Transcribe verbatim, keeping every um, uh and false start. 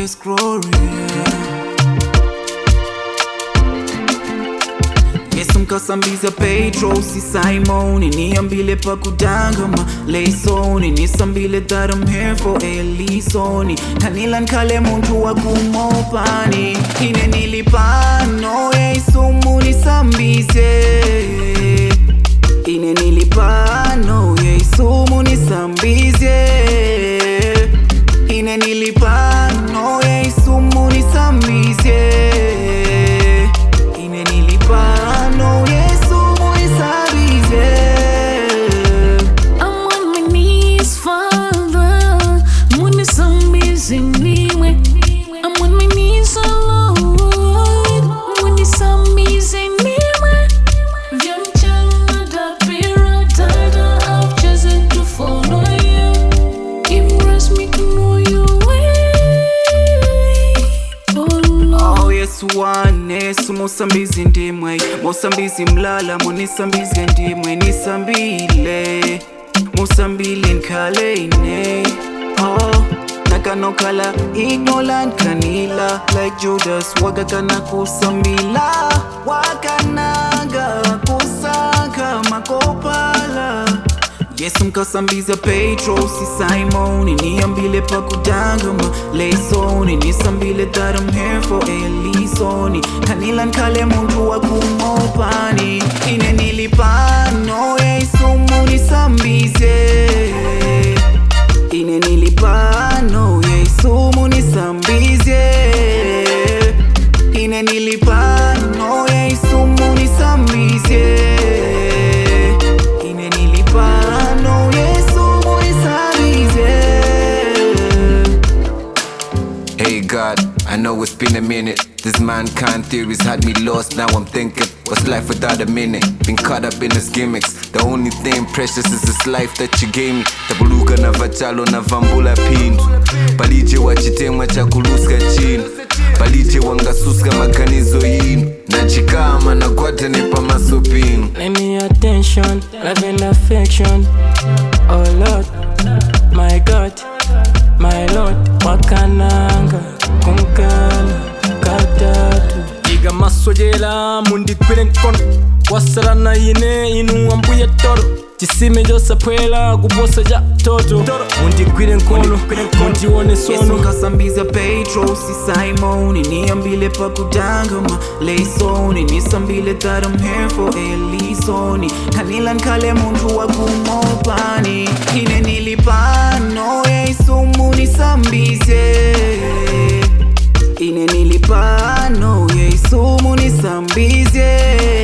His glory. Yesu mkasambiza Petro si Simoni, niambile pa kudangama leisoni, nisambile that I'm here for Elisoni, kanila nkale muntu wa kumopani, ine nilipano Yesu munisambize, ine nilipano Yesu munisambize, ine nilipano Yesu munisambize, ine nilipano Yesu munisambize. I'm on my knees, Father, munisambize niwe. I'm on my knees, oh Lord, munisambize niwe. Vya mchana dapira dada, I've chosen to follow you. Impress me to know your way, oh Lord. Oh Yesu wane, Yesu musambizi ndimwe, musambizi mlala, munisambize ndimwe, nisambile, musambile nkalene. Oh, nakanokala ignorant kanila, like Judas, wakakana kusambila, wakanaga kusaka makopala. Yesu mkasambiza Petro si Simoni, niambile pa kudangama leisoni, nisambile that I'm here for Elisoni, kanila nkale muntu wa kumopani, ine nilipano Yesu munisambize, ine nilipano Yesu munisambize, ine nilipano Yesu munisambize, ine nilipano Yesu munisambize. Hey God, I know it's been a minute. This mankind theories had me lost, now I'm thinking, what's life without a minute? Been caught up in his gimmicks. The only thing precious is this life that you gave me. Tabuluka na vachalo na vambula pindu, palije wachitemwa chakuluska chini, palije wangasuska maganizo yinu, nachikama na kwate nipa masupinu. Lend me attention, love and affection. Oh Lord, my God, my Lord. Wakananga, kunkana, katatu. Iga masojela, mundi kwirenkon. Wasarana yine, inu ambuye toro. Chisime josa pwela, kubosa ja toto. Mundi kwirenkono, mundi one sono. Yesu mkasambiza Petro si Simoni, niambile pa kudangama leisoni, nisambile that I'm here for Elisoni, kanila nkale muntu wa kumopani, ine nilipano Yesu munisambize, ine nilipano Yesu munisambize.